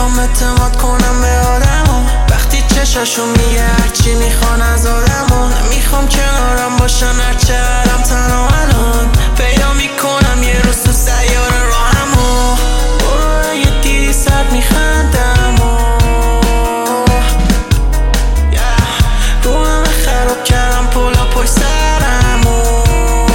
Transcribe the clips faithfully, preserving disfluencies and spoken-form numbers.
نمیخوام اعتماد کنم به آدمو وقتی چشاشو میگه هرچی میخوان از آدمو نمیخوام کنارم باشن هرچه هرم تنها الان پیدا میکنم یه روز تو سیاره راهمو برو اگه دیدی سر میخندم رو همه خراب کردم پلا پای سرمو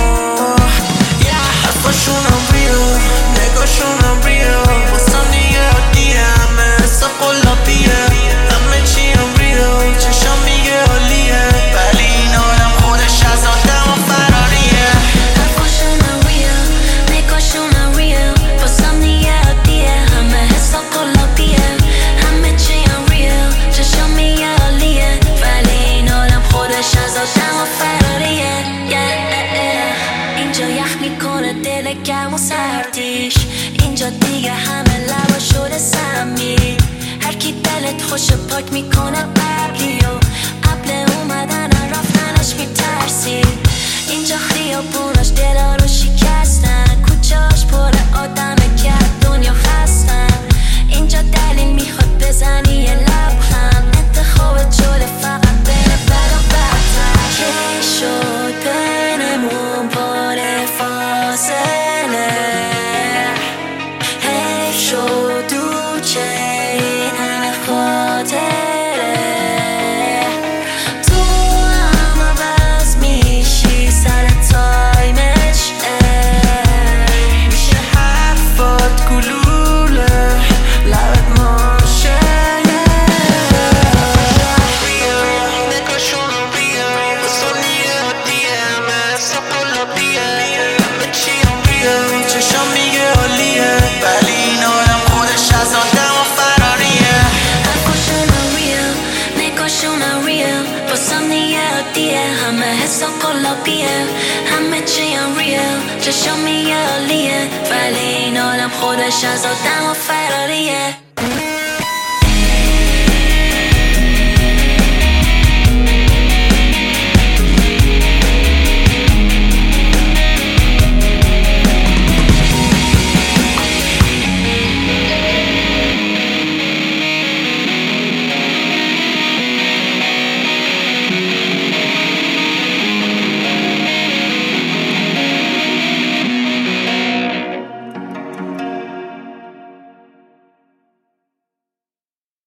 حرفاشونم ریو نگاشونم ریو واسم دیگه عادیه همه حساب قلابیه همه چیم ریو چشم میگه عالیه ولی این آدم خودش از آدم و فراریه حرفاشونم ریو نگاشونم ریو واسم دیگه عادیه همه حساب قلابیه همه چیم ریو چشم میگه عالیه ولی این آدم خودش از آدم و فراریه اینجا یخ میکنه دل گرم و سردیش اینجا دیگه همه لبا شده سمی هر کی دلت خوش پاک میکنه قبلی و قبل اومدن رفتنش میترسی اینجا خیابوناش دلا رو شکستن کوچاش پر آدمه که دنیا خستن اینجا دلیل میخواد بزنی یه لبخند انتخابت شده فقط بین بد و بدتر کی شد بینمون بار فاصله حیف شد دو چه این همه خاطره تو هم عوض میشی سر تایمش میشه حرفات گلوله لبت ماشه ریو نگاشونم ریو واسم دیگه عادیه همه حساب قلابیه همه چیم ریو چشم میگه عالیه ولی این آدم خودش از آدم و فراریه حرفاشونم ریو نگاشونم ریو واسم دیگه عادیه همه حساب قلابیه همه چیم ریو چشم میگه عالیه ولی این آدم خودش از آدم و فراریه